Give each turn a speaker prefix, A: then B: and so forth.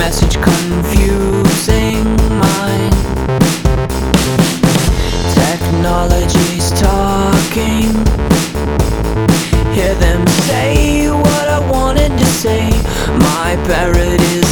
A: message confusing mine. Technology's talking, hear them say what I wanted to say. My parrot is